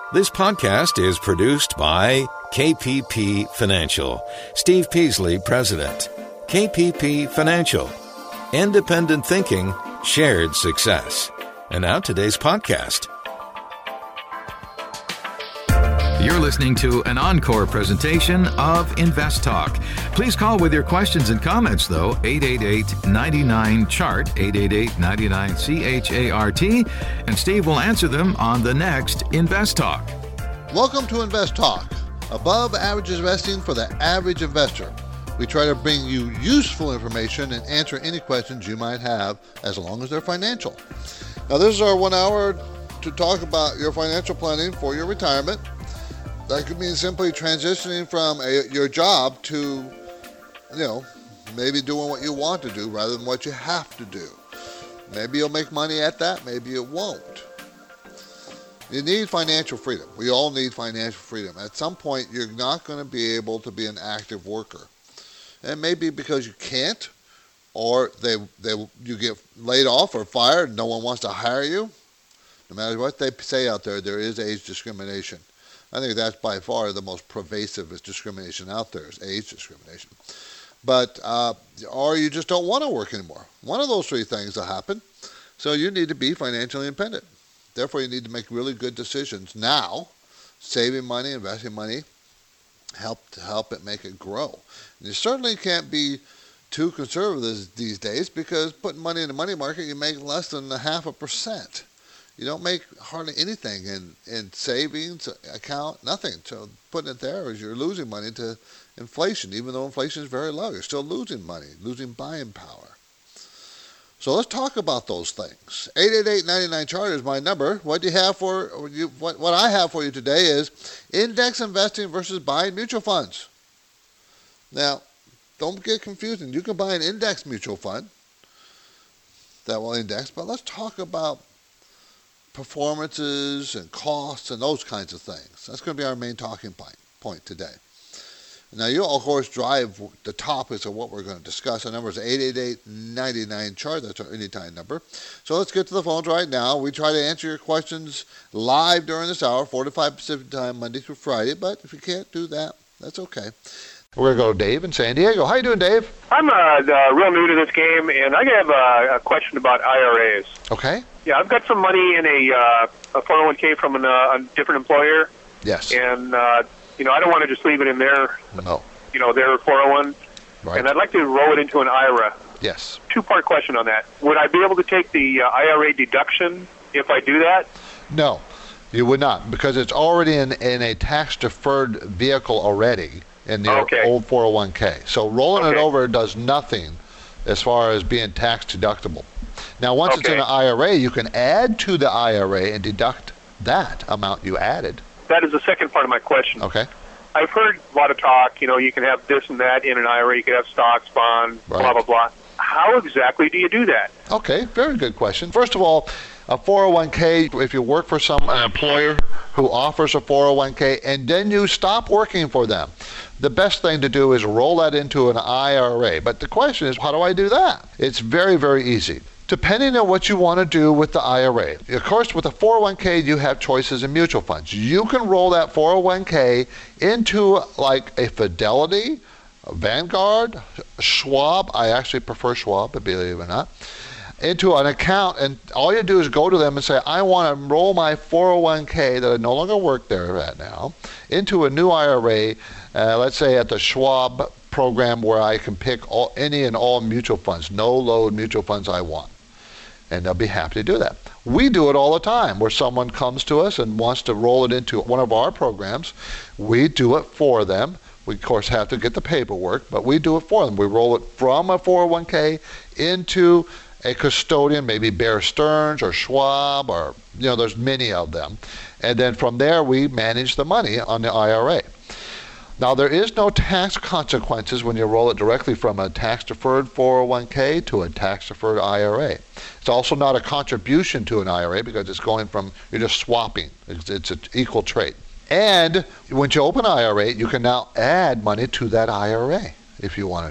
This podcast is produced by KPP Financial. Steve Peasley, President. KPP Financial. Independent thinking, shared success. And now today's podcast. You're listening to an encore presentation of Invest Talk. Please call with your questions and comments, though, 888-99-CHART, 888-99-CHART, and Steve will answer them on the next Invest Talk. Welcome to Invest Talk, above average investing for the average investor. We try to bring you useful information and answer any questions you might have, as long as they're financial. Now, this is our 1 hour to talk about your financial planning for your retirement. That could mean simply transitioning from your job to, maybe doing what you want to do rather than what you have to do. Maybe you'll make money at that, maybe you won't. You need financial freedom. We all need financial freedom. At some point, you're not going to be able to be an active worker. And maybe because you can't, or you get laid off or fired and no one wants to hire you. No matter what they say out there, there is age discrimination. I think that's by far the most pervasive discrimination out there, is age discrimination. But, or you just don't want to work anymore. One of those three things will happen. So you need to be financially independent. Therefore, you need to make really good decisions now. Saving money, investing money, help it make it grow. And you certainly can't be too conservative these days, because putting money in the money market, you make less than 0.5%. You don't make hardly anything in savings account, nothing. So putting it there is you're losing money to inflation. Even though inflation is very low, you're still losing money, losing buying power. So let's talk about those things. 888-99-CHART is my number. What do you have for you? What I have for you today is index investing versus buying mutual funds. Now, don't get confusing. You can buy an index mutual fund that will index, but let's talk about performances and costs and those kinds of things. That's going to be our main talking point today. Now, you'll, of course, drive the topics of what we're going to discuss. Our number is 888-99-CHART. That's our anytime number. So let's get to the phones right now. We try to answer your questions live during this hour, 4 to 5 Pacific time, Monday through Friday. But if you can't do that, that's okay. We're going to go to Dave in San Diego. How you doing, Dave? I'm real new to this game, and I have a question about IRAs. Okay. Yeah, I've got some money in a 401k from a different employer. Yes. And, I don't want to just leave it in their, no. Their 401. Right. And I'd like to roll it into an IRA. Yes. Two-part question on that. Would I be able to take the IRA deduction if I do that? No, you would not, because it's already in a tax-deferred vehicle already in the old 401k. So rolling it over does nothing as far as being tax deductible. Now, once it's in an IRA, you can add to the IRA and deduct that amount you added. That is the second part of my question. Okay. I've heard a lot of talk, you can have this and that in an IRA. You can have stocks, bonds, blah, blah, blah. How exactly do you do that? Okay, very good question. First of all, a 401k, if you work for an employer who offers a 401k and then you stop working for them, the best thing to do is roll that into an IRA. But the question is, how do I do that? It's very, very easy. Depending on what you want to do with the IRA. Of course, with a 401k, you have choices in mutual funds. You can roll that 401k into like a Fidelity, a Vanguard, Schwab. I actually prefer Schwab, believe it or not. Into an account, and all you do is go to them and say, I want to roll my 401k that I no longer work there at now into a new IRA, let's say at the Schwab program, where I can pick any and all mutual funds, no load mutual funds I want. And they'll be happy to do that. We do it all the time, where someone comes to us and wants to roll it into one of our programs. We do it for them. We, of course, have to get the paperwork, but we do it for them. We roll it from a 401k into a custodian, maybe Bear Stearns or Schwab, or, there's many of them. And then from there, we manage the money on the IRA. Now, there is no tax consequences when you roll it directly from a tax-deferred 401k to a tax-deferred IRA. It's also not a contribution to an IRA, because it's going from, you're just swapping. It's an equal trade. And when you open an IRA, you can now add money to that IRA if you wanted to.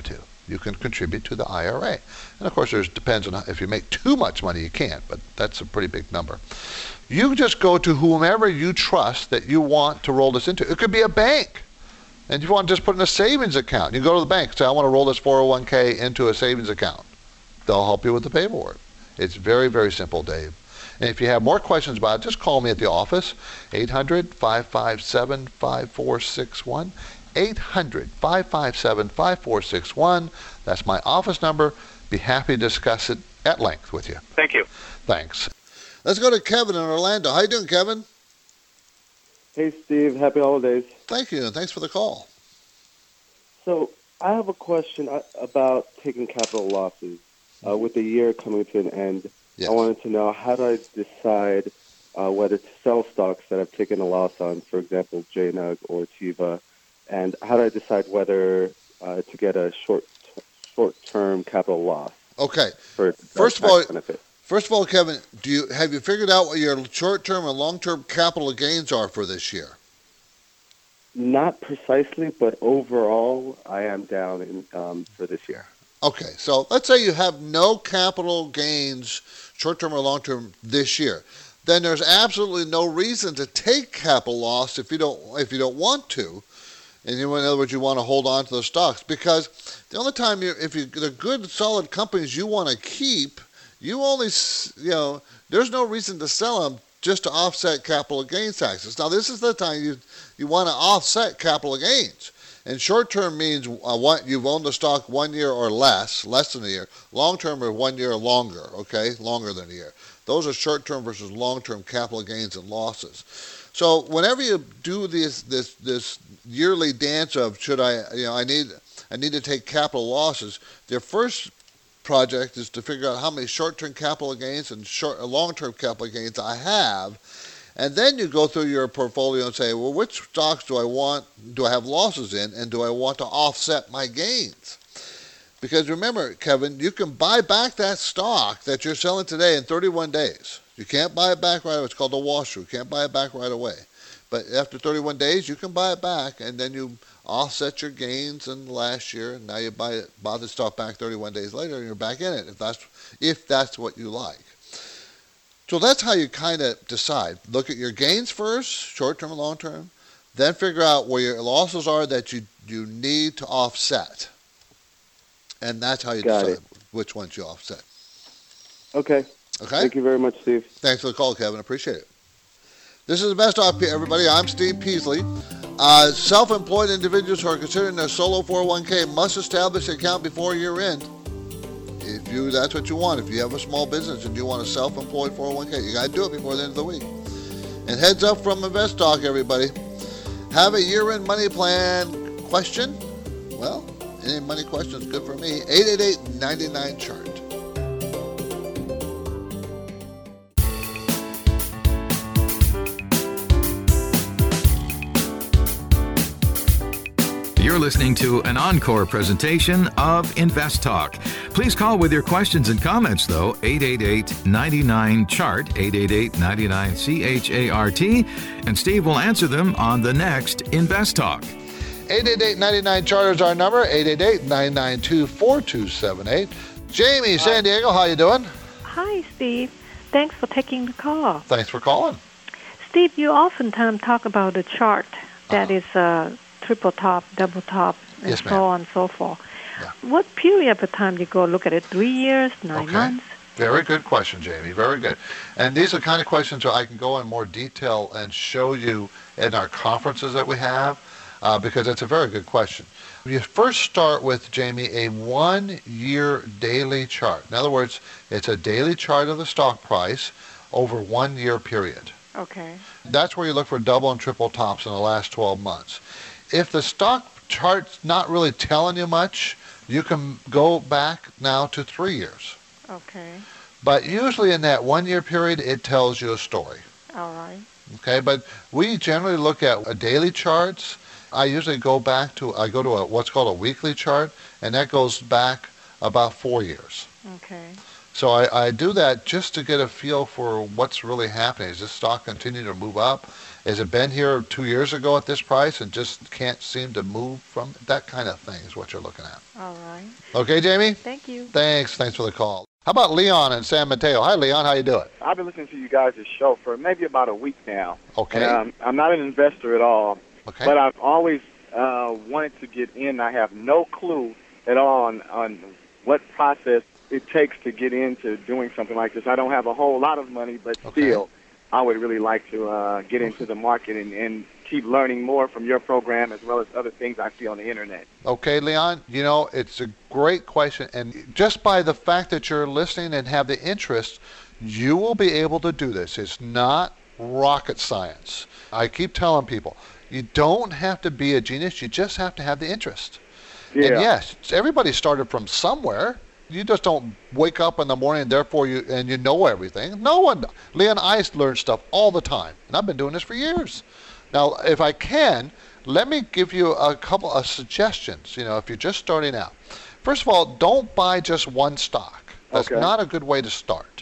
you can contribute to the IRA. And of course, it depends on if you make too much money, you can't, but that's a pretty big number. You just go to whomever you trust that you want to roll this into. It could be a bank. And if you want to just put in a savings account, you go to the bank and say, I want to roll this 401k into a savings account. They'll help you with the paperwork. It's very, very simple, Dave. And if you have more questions about it, just call me at the office, 800-557-5461. 800-557-5461. That's my office number. Be happy to discuss it at length with you. Thank you. Thanks. Let's go to Kevin in Orlando. How you doing, Kevin? Hey, Steve. Happy holidays. Thank you, and thanks for the call. So I have a question about taking capital losses. With the year coming to an end, Yes. I wanted to know, how do I decide whether to sell stocks that I've taken a loss on, for example, JNUG or Teva, and how do I decide whether to get a short-term capital loss? Okay. For First of all, benefit? Kevin, have you figured out what your short-term and long-term capital gains are for this year? Not precisely, but overall, I am down for this year. Okay, so let's say you have no capital gains, short-term or long-term, this year. Then there's absolutely no reason to take capital loss if you don't want to. And in other words, you want to hold on to the stocks, because the only time the good solid companies you want to keep, there's no reason to sell them just to offset capital gains taxes. Now, this is the time you want to offset capital gains. And short-term means you've owned the stock 1 year or less than a year. Long-term are 1 year or longer, okay, longer than a year. Those are short-term versus long-term capital gains and losses. So whenever you do this yearly dance of I need to take capital losses, their first project is to figure out how many short-term capital gains and long-term capital gains I have. And then you go through your portfolio and say, well, which stocks do I have losses in, and do I want to offset my gains? Because remember, Kevin, you can buy back that stock that you're selling today in 31 days. You can't buy it back right away. It's called a wash-through. You can't buy it back right away. But after 31 days, you can buy it back, and then you offset your gains in the last year, and now you buy the stock back 31 days later, and you're back in it, if that's what you like. So that's how you kind of decide. Look at your gains first, short-term and long-term, then figure out where your losses are that you need to offset. And that's how you decide which ones you offset. Okay. Thank you very much, Steve. Thanks for the call, Kevin. Appreciate it. This is the Best Talk, everybody. I'm Steve Peasley. Self-employed individuals who are considering their solo 401k must establish an account before year end. If that's what you want. If you have a small business and you want a self-employed 401k, you got to do it before the end of the week. And heads up from Invest Talk, everybody. Have a year-end money plan question? Well, any money question is good for me. 888-99-CHART. You're listening to an encore presentation of Invest Talk. Please call with your questions and comments, though, 888-99-CHART, 888-99-CHART, and Steve will answer them on the next Invest Talk. 888-99-CHART is our number, 888-992-4278. Jamie, San Diego, how you doing? Hi, Steve. Thanks for taking the call. Thanks for calling. Steve, you oftentimes talk about the chart that is triple top, double top, and so on and so forth. Yeah. What period of time you go look at it? 3 years, 9 months? Very good question, Jamie. Very good. And these are the kind of questions that I can go in more detail and show you in our conferences that we have, because it's a very good question. You first start with, Jamie, a 1 year daily chart. In other words, it's a daily chart of the stock price over 1 year period. Okay. That's where you look for double and triple tops in the last 12 months. If the stock chart's not really telling you much, you can go back now to 3 years. Okay. But usually in that 1 year period, it tells you a story. All right. Okay, but we generally look at daily charts. I usually go to what's called a weekly chart, and that goes back about 4 years. Okay. So I do that just to get a feel for what's really happening. Is this stock continuing to move up? Has it been here 2 years ago at this price and just can't seem to move from it? That kind of thing is what you're looking at. All right. Okay, Jamie? Thank you. Thanks for the call. How about Leon in San Mateo? Hi, Leon. How you doing? I've been listening to you guys' show for maybe about a week now. Okay. And, I'm not an investor at all, Okay. but I've always wanted to get in. I have no clue at all on what process it takes to get into doing something like this. I don't have a whole lot of money, but still, I would really like to get into the market and keep learning more from your program as well as other things I see on the internet. Okay, Leon, it's a great question. And just by the fact that you're listening and have the interest, you will be able to do this. It's not rocket science. I keep telling people, you don't have to be a genius. You just have to have the interest. Yeah. And yes, everybody started from somewhere. You just don't wake up in the morning and therefore you know everything. No one. Leon, I learn stuff all the time, and I've been doing this for years. Now, if I can, let me give you a couple of suggestions, if you're just starting out. First of all, don't buy just one stock. That's not a good way to start.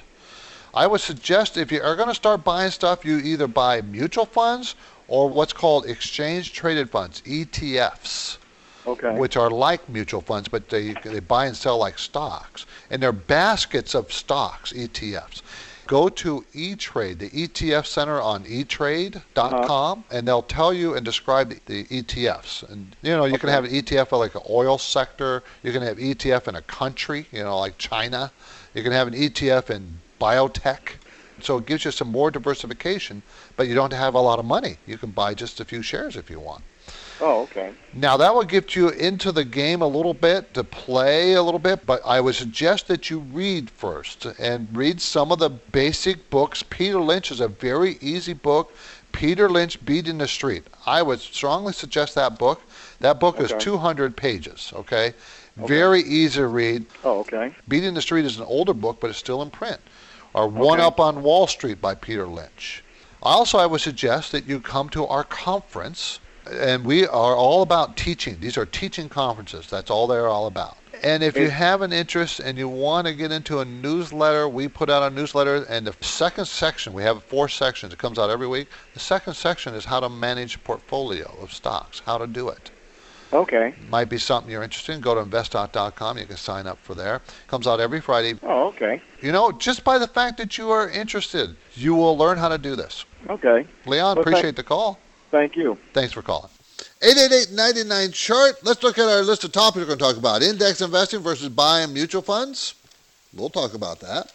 I would suggest if you are going to start buying stuff, you either buy mutual funds or what's called exchange-traded funds, ETFs. Which are like mutual funds, but they buy and sell like stocks. And they're baskets of stocks, ETFs. Go to E-Trade, the ETF Center on eTrade.com, and they'll tell you and describe the ETFs. And, you can have an ETF for like an oil sector. You can have ETF in a country, like China. You can have an ETF in biotech. So it gives you some more diversification, but you don't have a lot of money. You can buy just a few shares if you want. Oh, okay. Now, that will get you into the game a little bit, to play a little bit, but I would suggest that you read first and read some of the basic books. Peter Lynch is a very easy book. Peter Lynch, Beating the Street. I would strongly suggest that book. That book is 200 pages, okay? Very easy to read. Oh, okay. Beating the Street is an older book, but it's still in print. Or One Up on Wall Street by Peter Lynch. Also, I would suggest that you come to our conference. And we are all about teaching. These are teaching conferences. That's all they're all about. And if you have an interest and you want to get into a newsletter, we put out a newsletter. And the second section, we have 4 sections. It comes out every week. The second section is how to manage a portfolio of stocks, how to do it. Okay. Might be something you're interested in. Go to investtalk.com. You can sign up for there. Comes out every Friday. Oh, okay. Just by the fact that you are interested, you will learn how to do this. Okay. Leon, appreciate the call. Thank you. Thanks for calling. 888-99-CHART. Let's look at our list of topics we're going to talk about. Index investing versus buying mutual funds. We'll talk about that.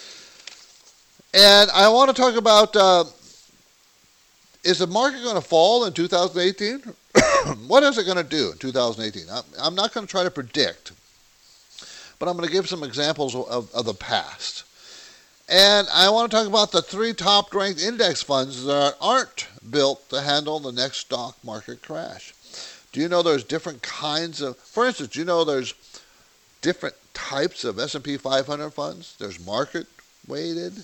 And I want to talk about, is the market going to fall in 2018? What is it going to do in 2018? I'm not going to try to predict, but I'm going to give some examples of the past. And I want to talk about the 3 top-ranked index funds that aren't built to handle the next stock market crash. Do you know there's different kinds of, for instance, do you know there's different types of S&P 500 funds? There's market-weighted,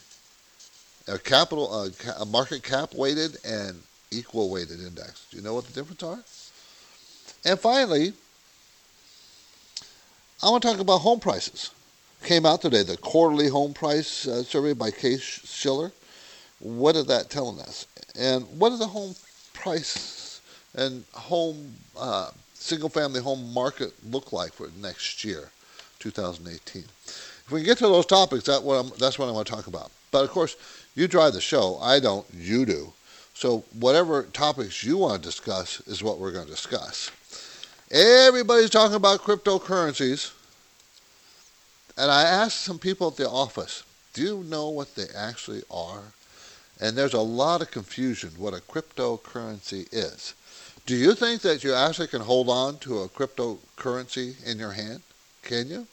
market cap-weighted, and equal-weighted index. Do you know what the difference are? And finally, I want to talk about home prices. Came out today, the quarterly home price survey by Case Shiller. What is that telling us? And what does the home price and home single-family home market look like for next year, 2018? If we can get to those topics, that's what I want to talk about. But, of course, you drive the show. I don't. You do. So whatever topics you want to discuss is what we're going to discuss. Everybody's talking about cryptocurrencies. And I asked some people at the office, do you know what they actually are? And there's a lot of confusion what a cryptocurrency is. Do you think that you actually can hold on to a cryptocurrency in your hand? Can you?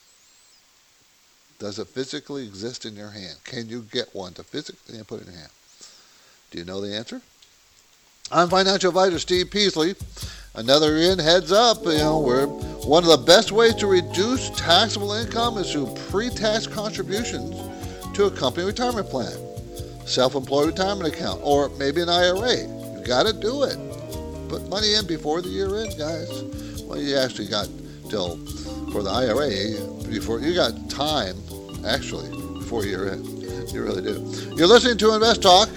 Does it physically exist in your hand? Can you get one to physically put it in your hand? Do you know the answer? I'm financial advisor Steve Peasley. Another heads up, we're one of the best ways to reduce taxable income is through pre-tax contributions to a company retirement plan, self-employed retirement account, or maybe an IRA. You got to do it. Put money in before the year ends, guys. Well, you actually got till for the IRA before you got time actually, before year end. You really do. You're listening to Invest Talk.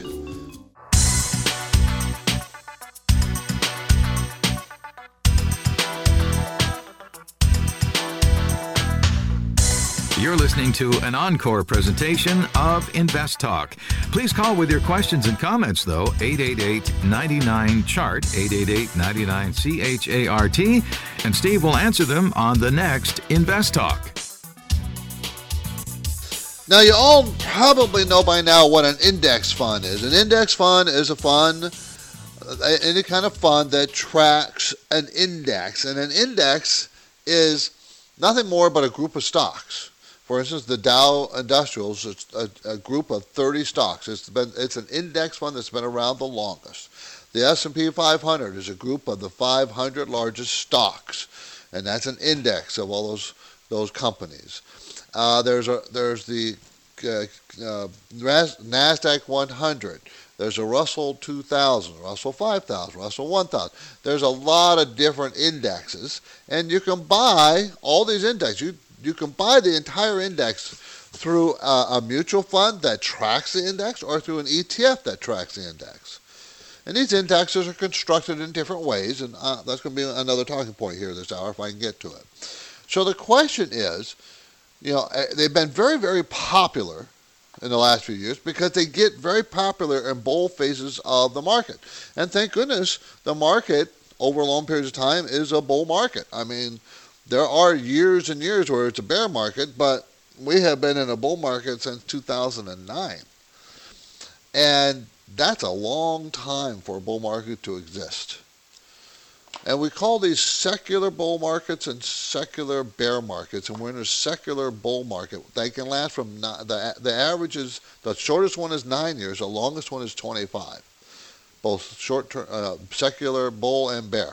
You're listening to an encore presentation of Invest Talk. Please call with your questions and comments, though, 888-99-CHART, 888-99-CHART, and Steve will answer them on the next Invest Talk. Now, you all probably know by now what an index fund is. An index fund is a fund, any kind of fund that tracks an index. And an index is nothing more but a group of stocks. For instance, the Dow Industrials, it's a group of 30 stocks. It's an index fund that's been around the longest. The S&P 500 is a group of the 500 largest stocks, and that's an index of all those companies. There's the NASDAQ 100. There's a Russell 2000, Russell 5000, Russell 1000. There's a lot of different indexes, and you can buy all these indexes. You can buy the entire index through a mutual fund that tracks the index or through an ETF that tracks the index. And these indexes are constructed in different ways, and that's going to be another talking point here this hour if I can get to it. So the question is, they've been very, very popular in the last few years because they get very popular in bull phases of the market. And thank goodness the market over long periods of time is a bull market. I mean, there are years and years where it's a bear market, but we have been in a bull market since 2009. And that's a long time for a bull market to exist. And we call these secular bull markets and secular bear markets. And we're in a secular bull market. They can last from, the average is, the shortest one is 9 years, the longest one is 25. Both short-term, secular bull and bear.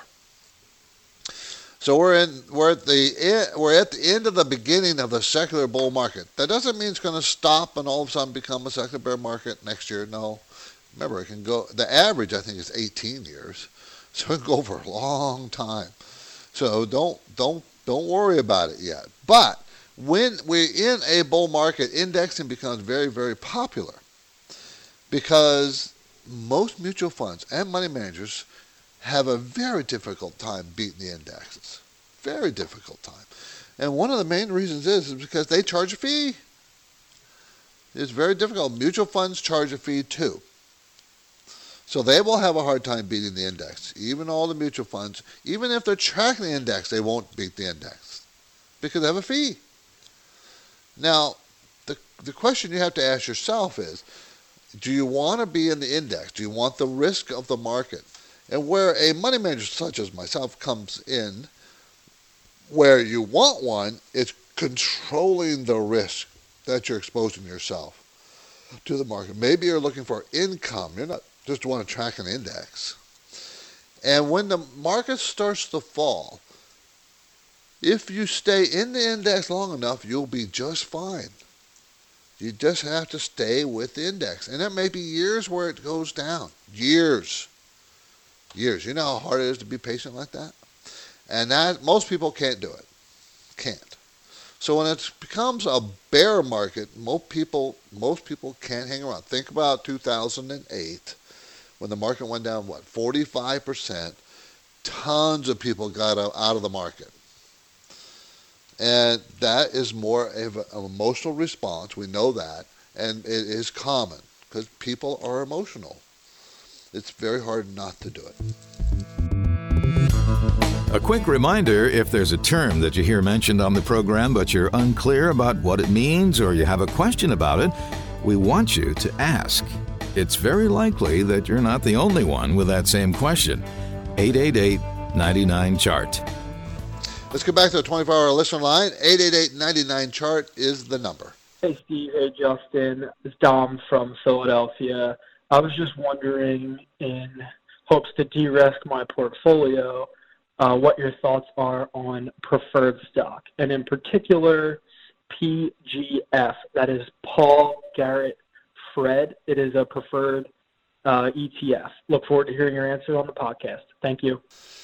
So we're at the end of the beginning of the secular bull market. That doesn't mean it's going to stop and all of a sudden become a secular bear market next year. No. Remember, it can go, the average I think is 18 years. So it can go for a long time. So don't worry about it yet. But when we're in a bull market, indexing becomes very, very popular because most mutual funds and money managers have a very difficult time beating the indexes. Very difficult time. And one of the main reasons is because they charge a fee. It's very difficult. Mutual funds charge a fee too. So they will have a hard time beating the index. Even all the mutual funds, even if they're tracking the index, they won't beat the index because they have a fee. Now, the question you have to ask yourself is, do you want to be in the index? Do you want the risk of the market? And where a money manager such as myself comes in, where you want one, it's controlling the risk that you're exposing yourself to the market. Maybe you're looking for income. You're not just want to track an index. And when the market starts to fall, if you stay in the index long enough, you'll be just fine. You just have to stay with the index. And there may be years where it goes down. Years. You know how hard it is to be patient like that? And that most people can't do it. Can't. So when it becomes a bear market, most people can't hang around. Think about 2008 when the market went down, 45%. Tons of people got out of the market. And that is more of an emotional response. We know that. And it is common because people are emotional. It's very hard not to do it. A quick reminder, if there's a term that you hear mentioned on the program but you're unclear about what it means or you have a question about it, we want you to ask. It's very likely that you're not the only one with that same question. 888-99-CHART. Let's go back to the 24-hour listener line. 888-99-CHART is the number. Hey, Steve. Hey, Justin. It's Dom from Philadelphia. I was just wondering, in hopes to de-risk my portfolio, what your thoughts are on preferred stock, and in particular, PGF. That is Paul Garrett Fred. It is a preferred ETF. Look forward to hearing your answer on the podcast. Thank you.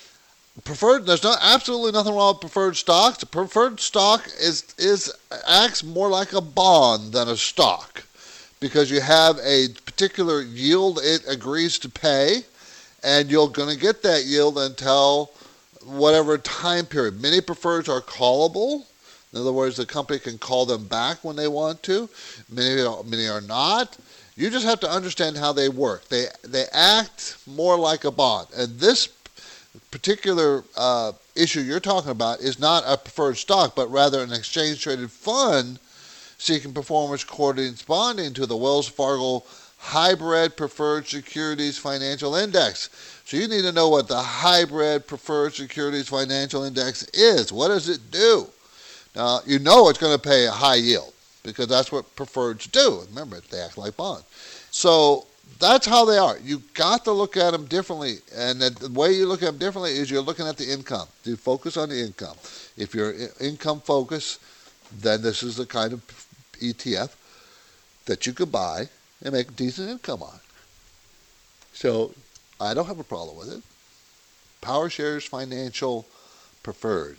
there's absolutely nothing wrong with preferred stocks. A preferred stock acts more like a bond than a stock, because you have a particular yield it agrees to pay, and you're going to get that yield until whatever time period. Many preferreds are callable. In other words, the company can call them back when they want to. Many are not. You just have to understand how they work. They act more like a bond. And this particular issue you're talking about is not a preferred stock, but rather an exchange-traded fund seeking performance corresponding to the Wells Fargo Hybrid Preferred Securities Financial Index. So you need to know what the Hybrid Preferred Securities Financial Index is. What does it do? Now, you know it's going to pay a high yield, because that's what preferreds do. Remember, they act like bonds. So that's how they are. You've got to look at them differently. And the way you look at them differently is you're looking at the income. You focus on the income. If you're income focused, then this is the kind of ETF that you could buy and make a decent income on. So I don't have a problem with it. PowerShares Financial Preferred.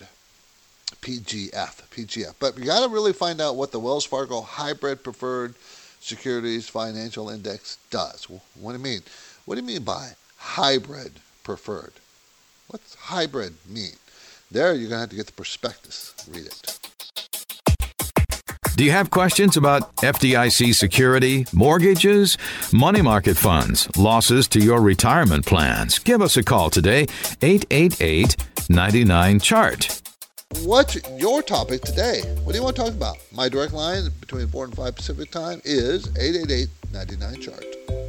PGF. But you got to really find out what the Wells Fargo Hybrid Preferred Securities Financial Index does. What do you mean? What do you mean by hybrid preferred? What's hybrid mean? There, you're going to have to get the prospectus. Read it. Do you have questions about FDIC security, mortgages, money market funds, losses to your retirement plans? Give us a call today, 888-99-CHART. What's your topic today? What do you want to talk about? My direct line between 4 and 5 Pacific time is 888-99-CHART.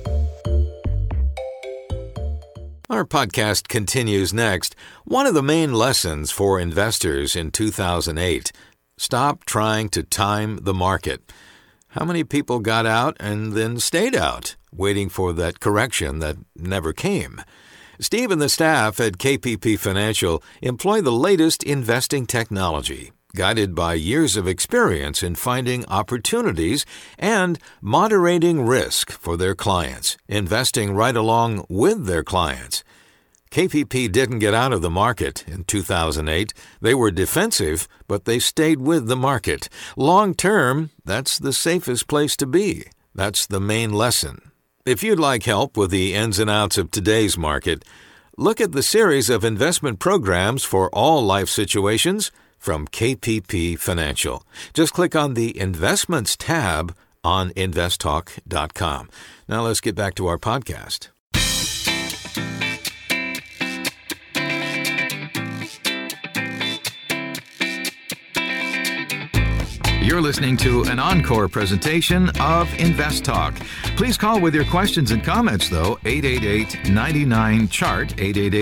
Our podcast continues next. One of the main lessons for investors in 2008: stop trying to time the market. How many people got out and then stayed out, waiting for that correction that never came? Steve and the staff at KPP Financial employ the latest investing technology, guided by years of experience in finding opportunities and moderating risk for their clients, investing right along with their clients. KPP didn't get out of the market in 2008. They were defensive, but they stayed with the market. Long term, that's the safest place to be. That's the main lesson. If you'd like help with the ins and outs of today's market, look at the series of investment programs for all life situations from KPP Financial. Just click on the Investments tab on investtalk.com. Now let's get back to our podcast. You're listening to an encore presentation of Invest Talk. Please call with your questions and comments, though, 888-99-CHART,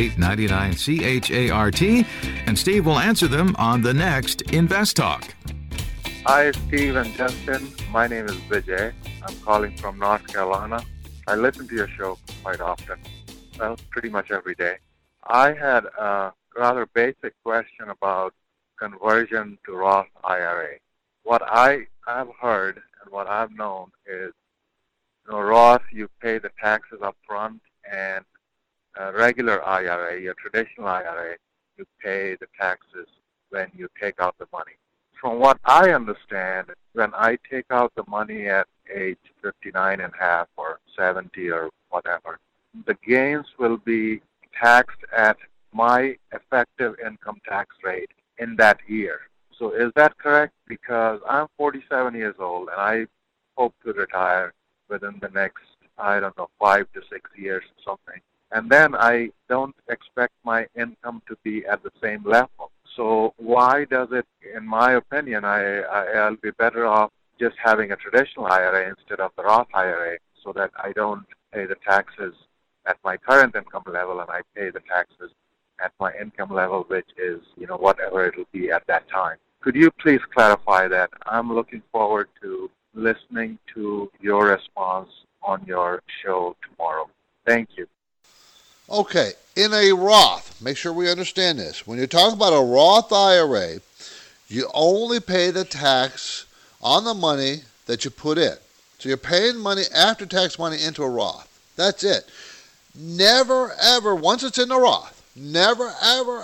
888-99-CHART, and Steve will answer them on the next Invest Talk. Hi, Steve and Justin. My name is Vijay. I'm calling from North Carolina. I listen to your show quite often, well, pretty much every day. I had a rather basic question about conversion to Roth IRA. What I have heard and what I've known is, Roth, you pay the taxes up front, and a regular IRA, your traditional IRA, you pay the taxes when you take out the money. From what I understand, when I take out the money at age 59 and a half or 70 or whatever, the gains will be taxed at my effective income tax rate in that year. So is that correct? Because I'm 47 years old and I hope to retire within the next, 5 to 6 years or something. And then I don't expect my income to be at the same level. So why does it, in my opinion, I'll be better off just having a traditional IRA instead of the Roth IRA, so that I don't pay the taxes at my current income level and I pay the taxes at my income level, which is, whatever it'll be at that time. Could you please clarify that? I'm looking forward to listening to your response on your show tomorrow. Thank you. Okay, in a Roth, make sure we understand this. When you talk about a Roth IRA, you only pay the tax on the money that you put in. So you're paying money, after-tax money, into a Roth. That's it. Never, ever, once it's in the Roth, never,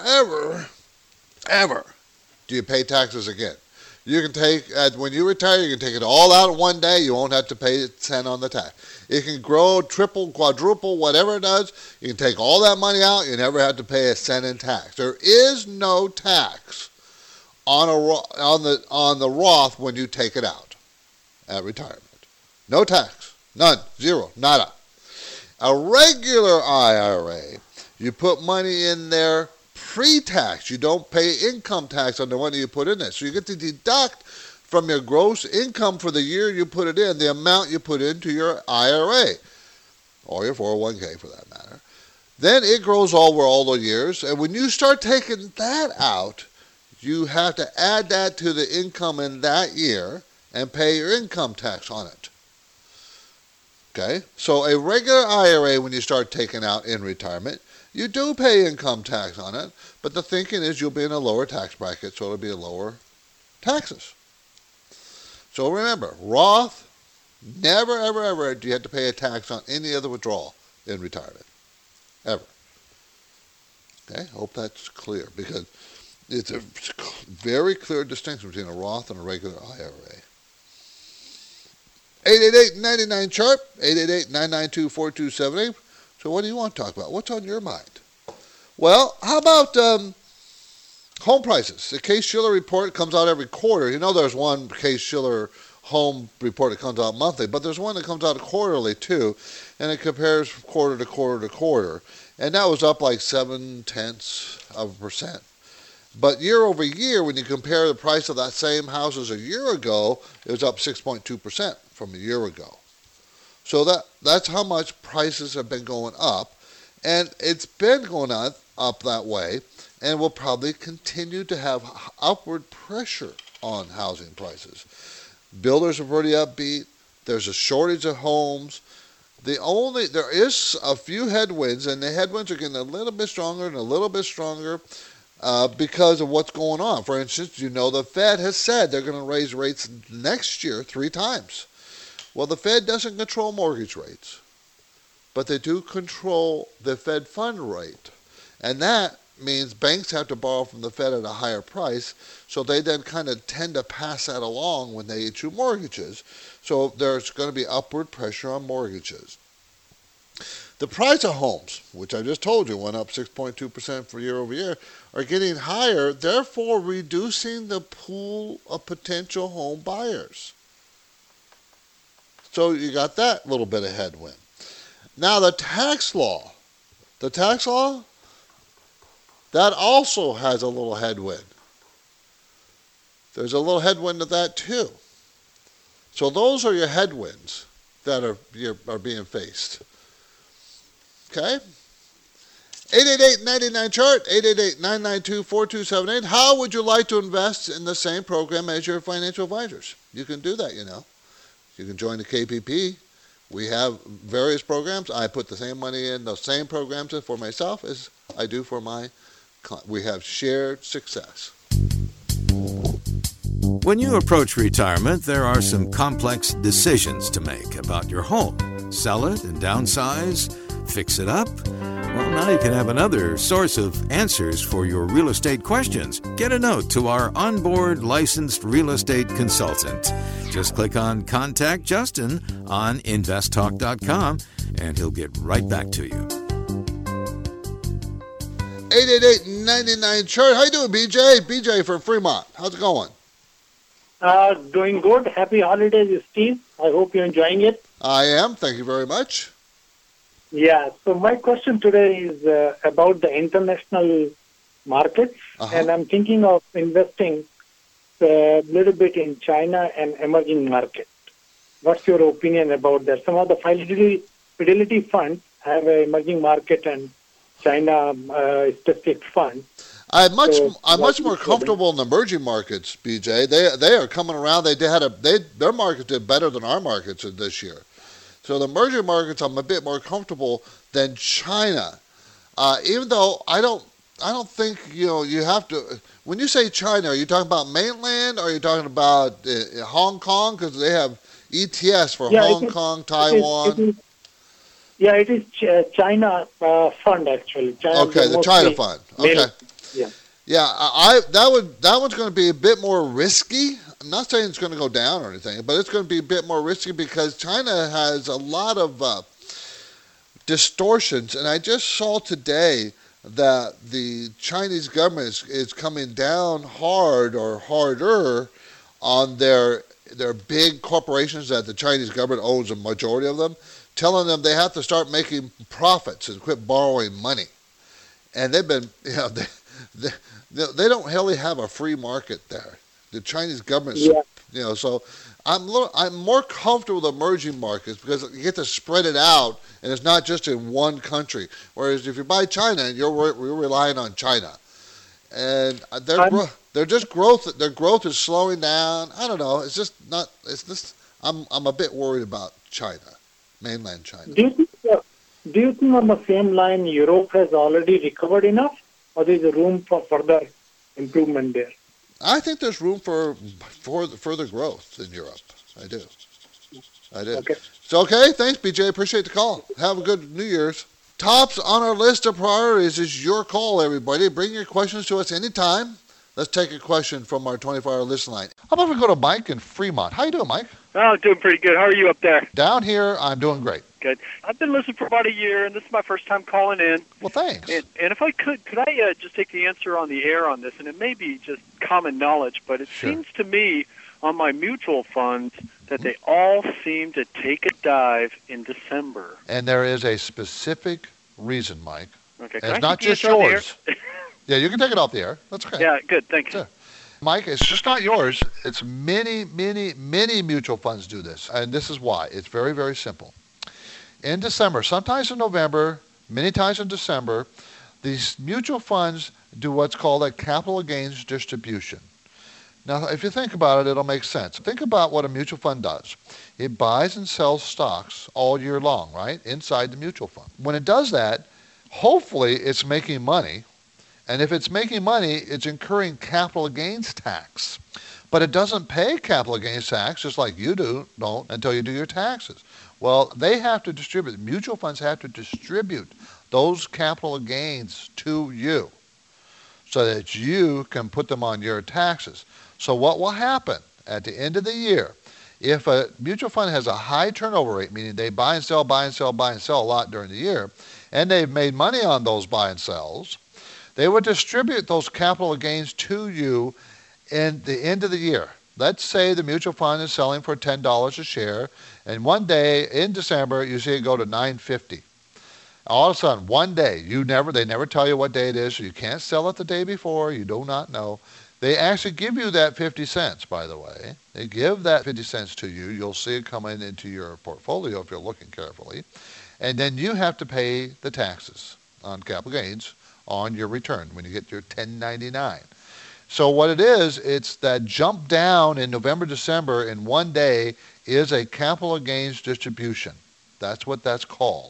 ever do you pay taxes again. You can take, when you retire, you can take it all out in one day. You won't have to pay a cent on the tax. It can grow, triple, quadruple, whatever it does. You can take all that money out. You never have to pay a cent in tax. There is no tax on the Roth when you take it out at retirement. No tax. None. Zero. Nada. A regular IRA, you put money in there pre-tax. You don't pay income tax on the money you put in there. So you get to deduct from your gross income for the year you put it in, the amount you put into your IRA, or your 401k for that matter. Then it grows over all the years, and when you start taking that out, you have to add that to the income in that year and pay your income tax on it. Okay? So a regular IRA, when you start taking out in retirement, you do pay income tax on it, but the thinking is you'll be in a lower tax bracket, so it'll be lower taxes. So remember, Roth, never, ever do you have to pay a tax on any other withdrawal in retirement. Ever. Okay? Hope that's clear, because it's a very clear distinction between a Roth and a regular IRA. 888-99-CHART, 888-992-4278. So what do you want to talk about? What's on your mind? Well, how about home prices? The Case-Shiller report comes out every quarter. You know there's one Case-Shiller home report that comes out monthly, but there's one that comes out quarterly too, and it compares quarter to quarter to quarter. And that was up like 0.7%. But year over year, when you compare the price of that same house as a year ago, it was up 6.2% from a year ago. So that's how much prices have been going up. And it's been going up that way, and will probably continue to have upward pressure on housing prices. Builders are pretty upbeat. There's a shortage of homes. There is a few headwinds, and the headwinds are getting a little bit stronger and a little bit stronger because of what's going on. For instance, the Fed has said they're going to raise rates next year 3 times. Well, the Fed doesn't control mortgage rates, but they do control the Fed fund rate. And that means banks have to borrow from the Fed at a higher price, so they then kind of tend to pass that along when they issue mortgages. So there's going to be upward pressure on mortgages. The price of homes, which I just told you went up 6.2% for year over year, are getting higher, therefore reducing the pool of potential home buyers. So you got that little bit of headwind. Now the tax law, that also has a little headwind. There's a little headwind to that too. So those are your headwinds that are being faced. Okay? 888-99-CHART, 888-992-4278. How would you like to invest in the same program as your financial advisors? You can do that, You can join the KPP. We have various programs. I put the same money in the same programs for myself as I do for my client. We have shared success. When you approach retirement, there are some complex decisions to make about your home. Sell it and downsize? Fix it up? Well, now you can have another source of answers for your real estate questions. Get a note to our onboard licensed real estate consultant. Just click on Contact Justin on investtalk.com and he'll get right back to you. 888-99-CHART. How you doing, BJ? BJ from Fremont. How's it going? Doing good. Happy holidays, Steve. I hope you're enjoying it. I am. Thank you very much. Yeah. So my question today is about the international markets, and I'm thinking of investing a little bit in China and emerging markets. What's your opinion about that? Some of the Fidelity funds have an emerging market and China specific fund. I'm much more comfortable in the emerging markets, BJ. They are coming around. Their market did better than our markets this year. So the emerging markets, I'm a bit more comfortable than China. Even though I don't think you have to. When you say China, are you talking about mainland, or are you talking about Hong Kong? Because they have ETS for Hong Kong, Taiwan. Yeah, it is China fund actually. China the China fund. Okay. Yeah. Yeah, that one's going to be a bit more risky. I'm not saying it's going to go down or anything, but it's going to be a bit more risky because China has a lot of distortions. And I just saw today that the Chinese government is coming down hard or harder on their big corporations that the Chinese government owns a majority of them, telling them they have to start making profits and quit borrowing money. And they've been, they don't really have a free market there. The Chinese government, so I'm more comfortable with emerging markets because you get to spread it out and it's not just in one country. Whereas if you buy China, you're relying on China, and their growth is slowing down. I don't know. It's just not. It's just I'm a bit worried about China, mainland China. Do you think on the same line Europe has already recovered enough, or there is room for further improvement there? I think there's room for further growth in Europe. I do. Okay. So, okay. Thanks, BJ. Appreciate the call. Have a good New Year's. Tops on our list of priorities is your call, everybody. Bring your questions to us anytime. Let's take a question from our 24-hour listen line. How about we go to Mike in Fremont? How you doing, Mike? Oh, doing pretty good. How are you up there? Down here, I'm doing great. Good. I've been listening for about a year, and this is my first time calling in. Well, thanks. And if I could I just take the answer on the air on this? And it may be just common knowledge, but it seems to me on my mutual funds that they all seem to take a dive in December. And there is a specific reason, Mike. Okay. And it's not just yours. Yeah, you can take it off the air. That's okay. Yeah, good. Thanks. Sure. Mike, it's just not yours. It's many mutual funds do this. And this is why. It's very, very simple. In December, sometimes in November, many times in December, these mutual funds do what's called a capital gains distribution. Now, if you think about it, it'll make sense. Think about what a mutual fund does. It buys and sells stocks all year long, right, inside the mutual fund. When it does that, hopefully it's making money. And if it's making money, it's incurring capital gains tax. But it doesn't pay capital gains tax just like you don't until you do your taxes. Well, they have to distribute, mutual funds have to distribute those capital gains to you so that you can put them on your taxes. So what will happen at the end of the year, if a mutual fund has a high turnover rate, meaning they buy and sell a lot during the year, and they've made money on those buy and sells, they would distribute those capital gains to you in the end of the year. Let's say the mutual fund is selling for $10 a share, and one day in December you see it go to $9.50. All of a sudden, one day, they never tell you what day it is, so you can't sell it the day before, you do not know. They actually give you that 50 cents, by the way. They give that 50 cents to you. You'll see it coming into your portfolio if you're looking carefully. And then you have to pay the taxes on capital gains on your return when you get your 1099. So what it is, it's that jump down in November, December in one day is a capital gains distribution. That's what that's called.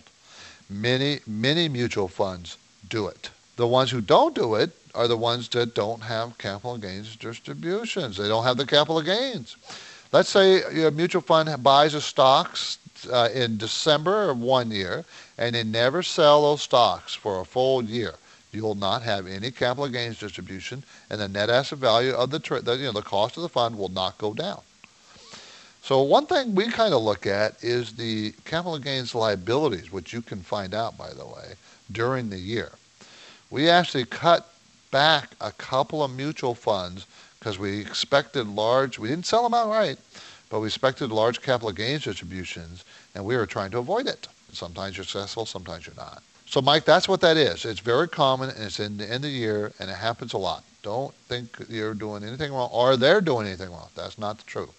Many mutual funds do it. The ones who don't do it are the ones that don't have capital gains distributions. They don't have the capital gains. Let's say your mutual fund buys a stocks in December of 1 year, and they never sell those stocks for a full year. You will not have any capital gains distribution, and the net asset value of the cost of the fund will not go down. So one thing we kind of look at is the capital gains liabilities, which you can find out, by the way, during the year. We actually cut back a couple of mutual funds because we expected we didn't sell them outright, but we expected large capital gains distributions, and we were trying to avoid it. Sometimes you're successful, sometimes you're not. So, Mike, that's what that is. It's very common, and it's in the end of the year, and it happens a lot. Don't think you're doing anything wrong, or they're doing anything wrong. That's not the truth.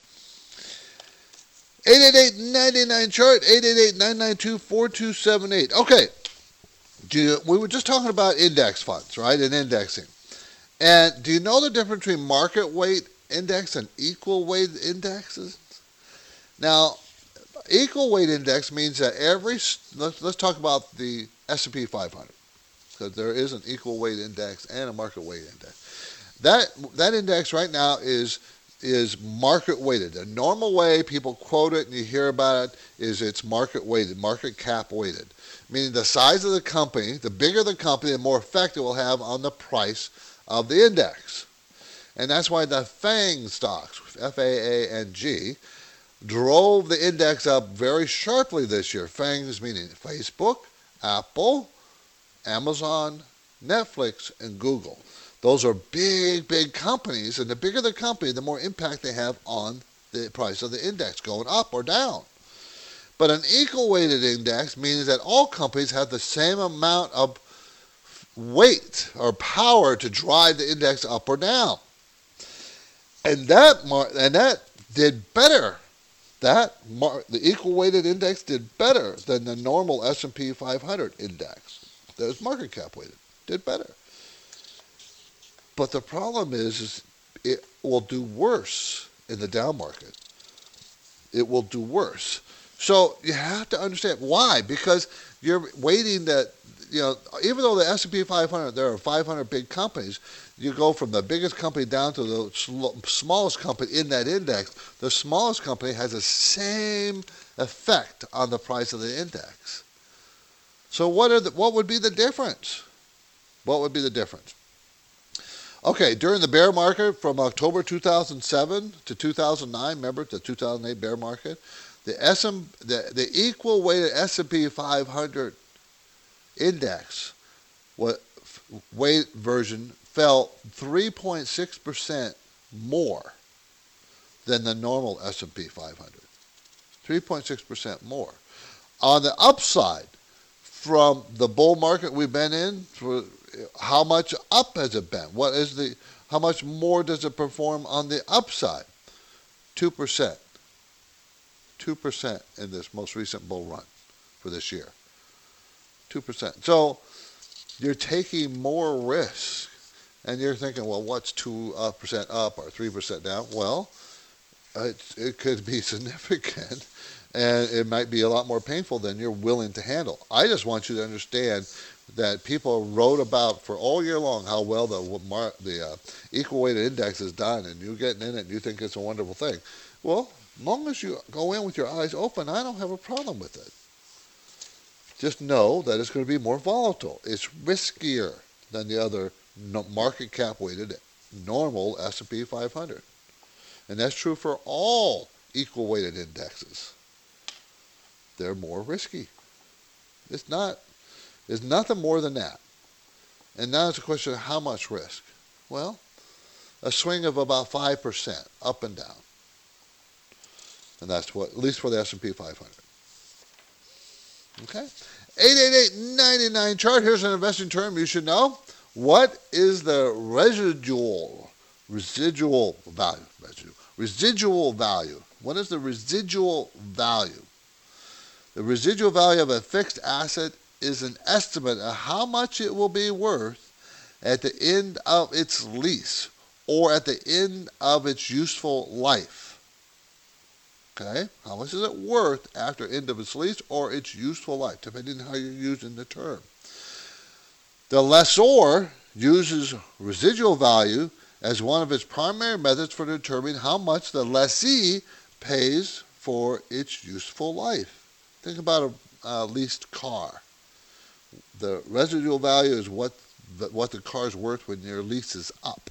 888-99-CHART, 888-992-4278. Okay, we were just talking about index funds, right, and indexing. And do you know the difference between market weight index and equal weight indexes? Now, equal weight index means that let's talk about the S&P 500, because there is an equal weight index and a market weight index. That index right now is is market weighted. The normal way people quote it and you hear about it is it's market weighted, market cap weighted. Meaning the size of the company, the bigger the company, the more effect it will have on the price of the index. And that's why the FANG stocks, F-A-A-N-G, drove the index up very sharply this year. FANGs meaning Facebook, Apple, Amazon, Netflix, and Google. Those are big, big companies, and the bigger the company, the more impact they have on the price of the index, going up or down. But an equal-weighted index means that all companies have the same amount of weight or power to drive the index up or down. And that did better. The equal-weighted index did better than the normal S&P 500 index. That was market cap weighted. Did better. But the problem is it will do worse in the down market. It will do worse. So you have to understand why. Because you're waiting that, even though the S&P 500, there are 500 big companies, you go from the biggest company down to the smallest company in that index. The smallest company has the same effect on the price of the index. So what would be the difference? What would be the difference? Okay, during the bear market from October 2007 to 2009, remember the 2008 bear market, the equal weighted S&P 500 index weight version fell 3.6% more than the normal S&P 500. 3.6% more. On the upside, from the bull market we've been in, how much up has it been? How much more does it perform on the upside? 2%. 2% in this most recent bull run for this year. 2%. So you're taking more risk, and you're thinking, well, what's 2% up or 3% down? Well, it could be significant, and it might be a lot more painful than you're willing to handle. I just want you to understand that people wrote about for all year long how well the equal weighted index is done, and you're getting in it and you think it's a wonderful thing. Well, as long as you go in with your eyes open, I don't have a problem with it. Just know that it's going to be more volatile. It's riskier than the other market cap weighted normal S&P 500. And that's true for all equal weighted indexes. They're more risky. It's nothing more than that. And now it's a question of how much risk. Well, a swing of about 5% up and down. And that's what, at least for the S&P 500. Okay? 888-99-CHART. Here's an investing term you should know. What is the residual value? Residual value. What is the residual value? The residual value of a fixed asset is an estimate of how much it will be worth at the end of its lease or at the end of its useful life. Okay? How much is it worth after end of its lease or its useful life, depending on how you're using the term. The lessor uses residual value as one of its primary methods for determining how much the lessee pays for its useful life. Think about a leased car. The residual value is what the car is worth when your lease is up.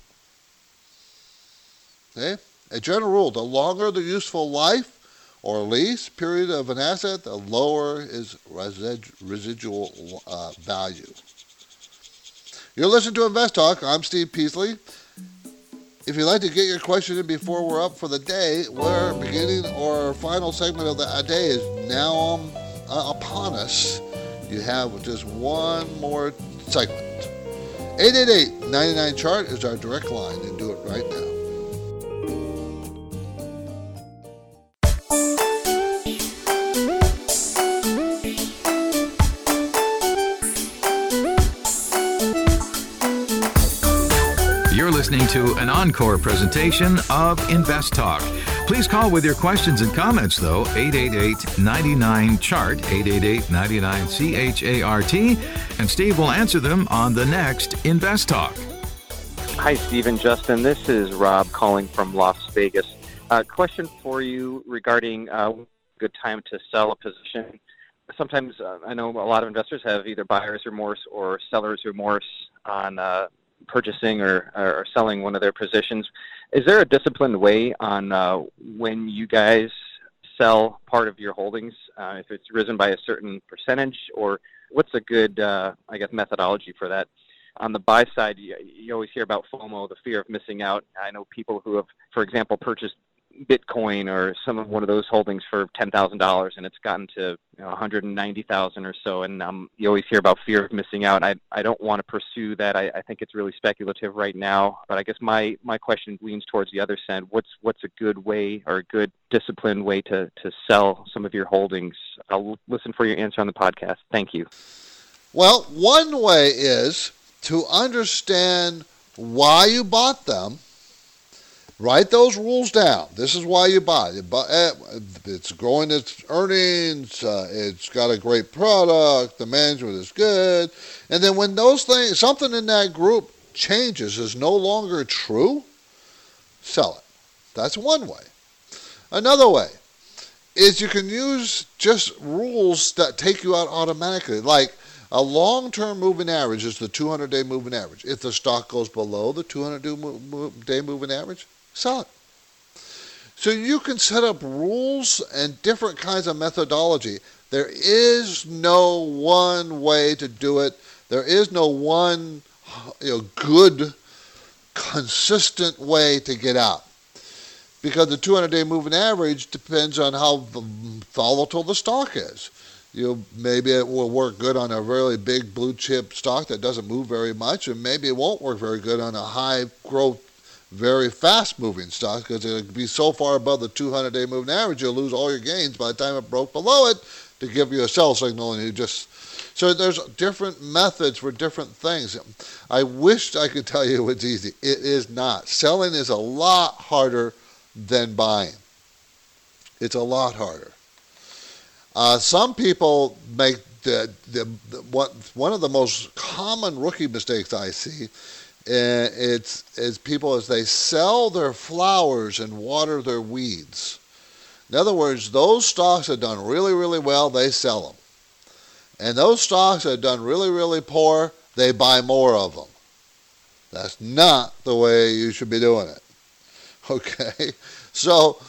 Okay? A general rule, the longer the useful life or lease period of an asset, the lower is residual value. You're listening to Invest Talk. I'm Steve Peasley. If you'd like to get your question in before we're up for the day, we're beginning our final segment of the day is now upon us. You have just one more segment. 888-99-CHART is our direct line, and do it right now. Listening to an encore presentation of Invest Talk. Please call with your questions and comments, though, 888-99-CHART, 888-99-CHART, and Steve will answer them on the next Invest Talk. Hi, Steve and Justin. This is Rob calling from Las Vegas. Question for you regarding a good time to sell a position. Sometimes I know a lot of investors have either buyer's remorse or seller's remorse on purchasing or selling one of their positions. Is there a disciplined way on when you guys sell part of your holdings, if it's risen by a certain percentage, or what's a good, methodology for that? On the buy side, you always hear about FOMO, the fear of missing out. I know people who have, for example, purchased Bitcoin or one of those holdings for $10,000, and it's gotten to $190,000 or so, and you always hear about fear of missing out. I don't want to pursue that. I think it's really speculative right now, but I guess my question leans towards the other side. What's a good way or a good disciplined way to sell some of your holdings? I'll listen for your answer on the podcast. Thank you. Well, one way is to understand why you bought them. Write those rules down. This is why you buy. It's growing its earnings. It's got a great product. The management is good. And then when those things, something in that group changes, is no longer true, sell it. That's one way. Another way is you can use just rules that take you out automatically. Like a long-term moving average is the 200-day moving average. If the stock goes below the 200-day moving average, sell it. So you can set up rules and different kinds of methodology. There is no one way to do it. There is no one good, consistent way to get out. Because the 200-day moving average depends on how volatile the stock is. Maybe it will work good on a really big blue chip stock that doesn't move very much, and maybe it won't work very good on a high growth, very fast-moving stock because it'll be so far above the 200-day moving average, you'll lose all your gains by the time it broke below it to give you a sell signal. And so there's different methods for different things. I wish I could tell you it's easy. It is not. Selling is a lot harder than buying. It's a lot harder. Some people make one of the most common rookie mistakes I see. It's people as they sell their flowers and water their weeds. In other words, those stocks that have done really, really well, they sell them. And those stocks that have done really, really poor, they buy more of them. That's not the way you should be doing it. Okay? So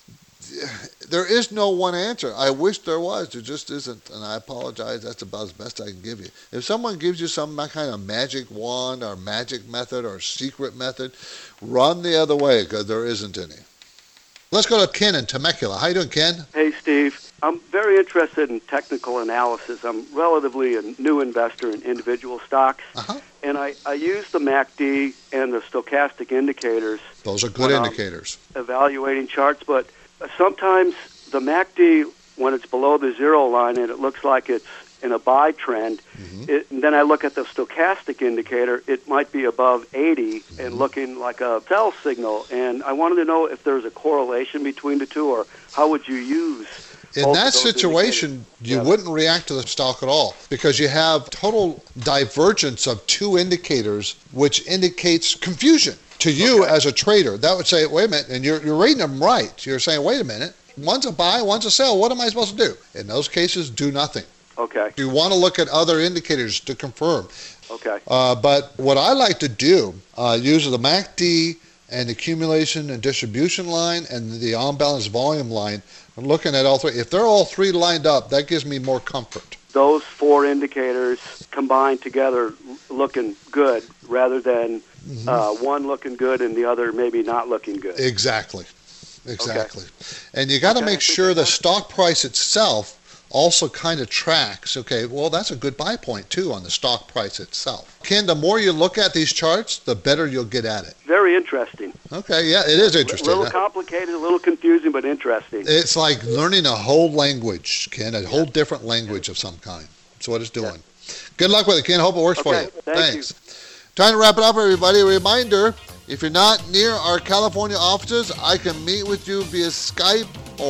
there is no one answer. I wish there was. There just isn't. And I apologize. That's about as best I can give you. If someone gives you some kind of magic wand or magic method or secret method, run the other way because there isn't any. Let's go to Ken in Temecula. How you doing, Ken? Hey, Steve. I'm very interested in technical analysis. I'm relatively a new investor in individual stocks. And I use the MACD and the stochastic indicators. Those are good indicators. Evaluating charts, but sometimes the MACD, when it's below the zero line and it looks like it's in a buy trend, and then I look at the stochastic indicator, it might be above 80 and looking like a sell signal. And I wanted to know if there's a correlation between the two, or how would you use in that situation, you wouldn't react to the stock at all because you have total divergence of two indicators, which indicates confusion. To you as a trader, that would say, wait a minute, and you're reading them right. You're saying, wait a minute, one's a buy, one's a sell. What am I supposed to do? In those cases, do nothing. Okay. You want to look at other indicators to confirm. Okay. But what I like to do, use the MACD and accumulation and distribution line and the on-balance volume line, I'm looking at all three. If they're all three lined up, that gives me more comfort. Those four indicators combined together looking good rather than one looking good and the other maybe not looking good. Exactly. Okay. And you got to make sure the stock price itself also kind of tracks. Okay, well, that's a good buy point, too, on the stock price itself. Ken, the more you look at these charts, the better you'll get at it. Very interesting. Okay, yeah, it is interesting. A little complicated, a little confusing, but interesting. It's like learning a whole language, Ken, a whole different language of some kind. That's what it's doing. Yeah. Good luck with it, Ken. Hope it works for you. Thanks. Time to wrap it up, everybody. A reminder, if you're not near our California offices, I can meet with you via Skype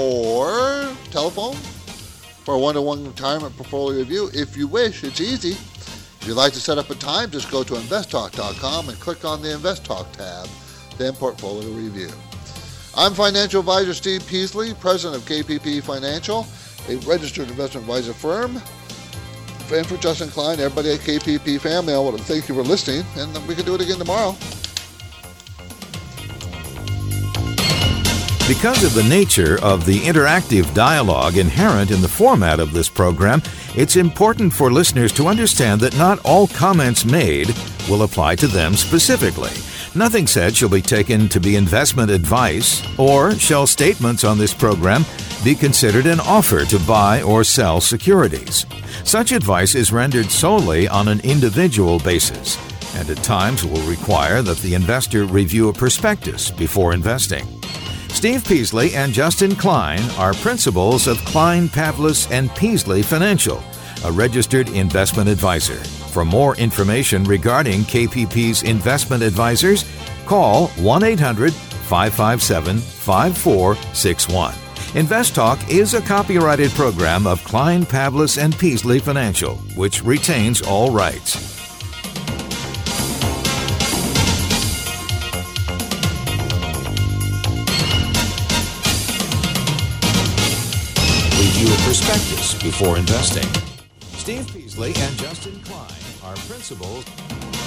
or telephone for a one-to-one retirement portfolio review. If you wish, it's easy. If you'd like to set up a time, just go to investtalk.com and click on the Invest Talk tab, then Portfolio Review. I'm financial advisor Steve Peasley, president of KPP Financial, a registered investment advisor firm. And for Justin Klein, everybody at KPP family, I want to thank you for listening, and we can do it again tomorrow. Because of the nature of the interactive dialogue inherent in the format of this program, it's important for listeners to understand that not all comments made will apply to them specifically. Nothing said shall be taken to be investment advice, or shall statements on this program be considered an offer to buy or sell securities. Such advice is rendered solely on an individual basis, and at times will require that the investor review a prospectus before investing. Steve Peasley and Justin Klein are principals of Klein, Pavlis & Peasley Financial, a registered investment advisor. For more information regarding KPP's investment advisors, call 1-800-557-5461. Invest Talk is a copyrighted program of Klein, Pavlis & Peasley Financial, which retains all rights. Review a prospectus before investing. Steve Peasley and Justin Klein are principals.